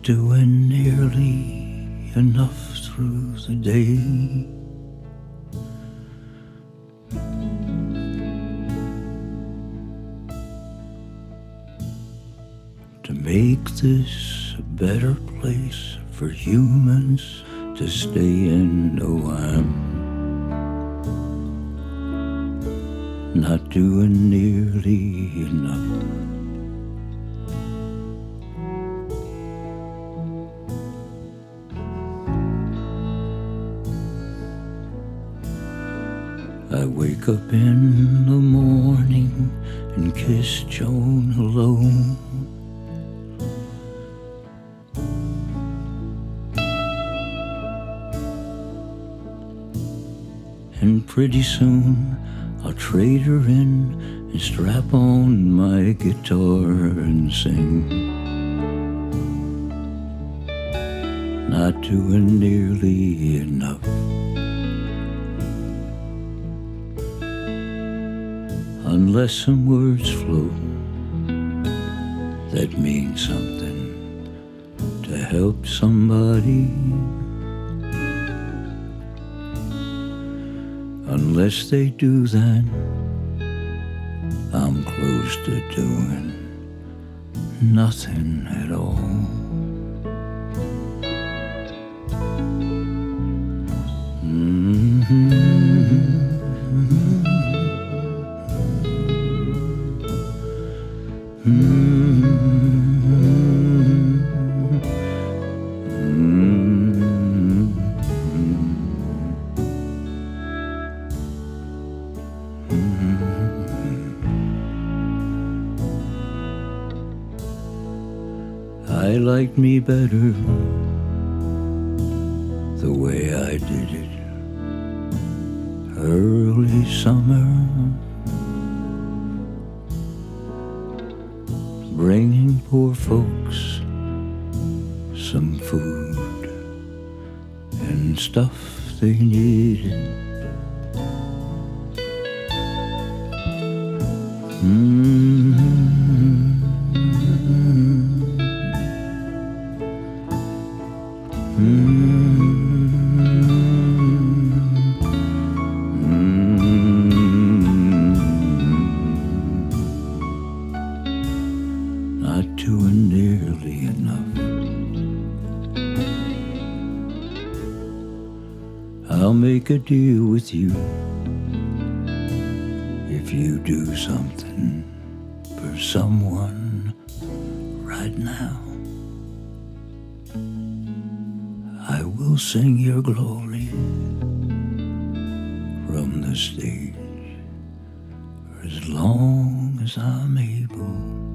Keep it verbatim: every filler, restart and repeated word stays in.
doing nearly enough through the day. To make this a better place for humans to stay in. Oh, I'm not doing nearly enough. I wake up in the morning and kiss Joan hello. And pretty soon I'll trade her in and strap on my guitar and sing. Not doing nearly enough. Unless some words flow that mean something to help somebody. Unless they do that, I'm close to doing nothing at all. Mm-hmm. Mm-hmm. I like me better the way I did it early summer, bringing poor folks some food and stuff they needed. Mm-hmm. Not doing nearly enough. I'll make a deal with you if you do something for someone right now. I will sing your glory from the stage for as long as I'm able.